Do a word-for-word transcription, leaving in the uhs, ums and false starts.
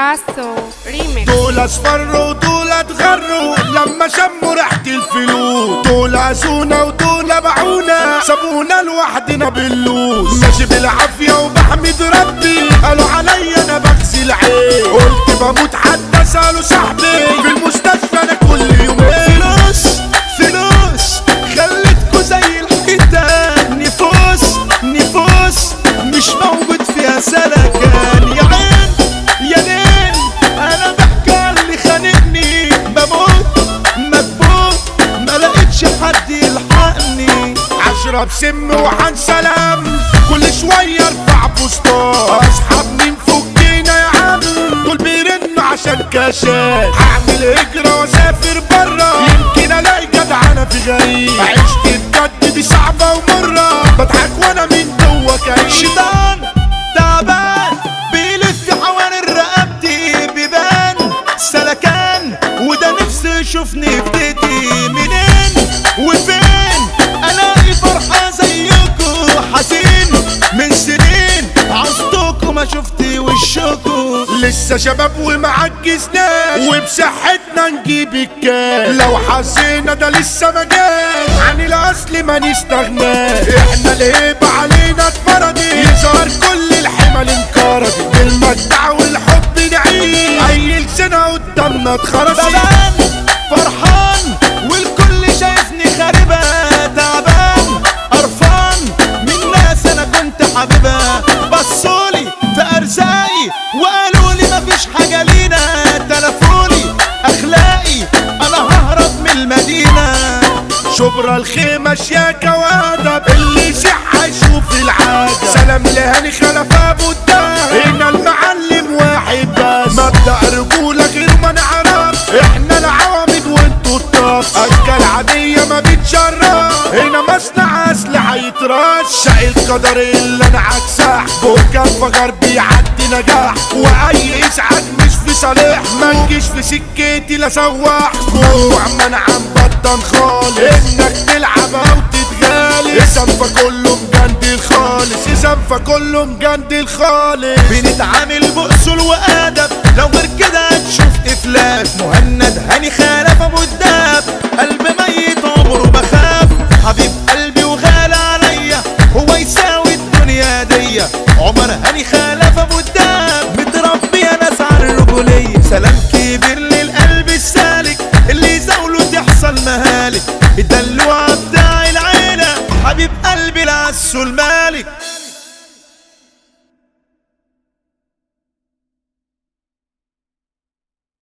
باسو ريميكس. دول اصفروا ودول اتغروا لما شموا ريحة الفلوس، دول عزونا ودول باعونا سابونا لوحدنا باللوز. ماشي بالعافية وبحمد ربي، قالوا عليا انا بغسل عين، قلت بموت حتى سألوا صاحبي في المستشفى انا كل يومين. فلوس فلوس خلتكوا زي الحيتان، نفوس نفوس مش موجود فيها سلكان. يا عين يا ليل انا بحكي على اللي خانقني، بموت مكبوت ما لقيتش حد يلحقني. عشرة بسم وحن سلام، كل شوية ارفع بوستات، اصحاب مين فكينا يا عم، دول بيرنوا عشان كاشات. هعمل هجرة واسافر برا، يمكن الاقي جدعنة في غريب. عشت بجد دي صعبة ومرة، بضحك وانا من جوا كئيب. شيطان تعبان بيلف حوالين رقبتي، بيبان سلكان وده نفسي يشوفني في بيتي. منين وفين الاقي فرحة زيكو، حزين من سنين عصتكوا ما شفتي وشكوا. لسه شباب ومعجزناش، وبصحتنا نجيب الكاس، لو حسينا ده لسه ما جاش، عن الاصل ما نستغناش. احنا الهيبة علينا اتفرضت، يظهر كل الحمل انقرضت، بالمجدع والحب نعيش، اي لسنة قدامنا اتخرجت. ببان فرحان والكل شايفني خاربة، تعبان قرفان من ناس انا كنت حبيبها. بصولي في ارزاقي وقالوا لي مفيش حاجة لينا، تلفوني اخلاقي انا ههرب من المدينة. شبرا الخيمة شياكة وادب، اللي يصح يشوف العادة. سلام لهاني خلف ابو الدهب، هنا المعلم واحد بس، مبدأ رجولة غير ما نعرف، احنا العوامد وانتوا الطف. اشكال عادية ما بتشرف، هنا مصنع اسلحة يترش. شقي القدر اللي انا عكسح، بوكا فجر بيعدي نجاح، واي ازعاج مش في صالح، ما تجيش في سكتي لا سواح. جوع منع بطن خالص، انك تلعب او تتغالي، اسنفة كله مجندل خالص، اسنفة كله مجندل خالص. بنتعامل بأصول وأدب، لو غير كده هتشوف إفلاس. مهند هاني خلف أبو الدهب، قلب ميت عمره بخاف. حبيب قلبي وغالى عليا، هو يساوي الدنيا دي. عمر هاني خلف أبو الدهب، متربي ناس على الرجولية. سلام كبير للقلب السالك، اللي يزاوله تحصل مهالك. الدلوعة بتاع العيلة، حبيب قلبي العسو المالك.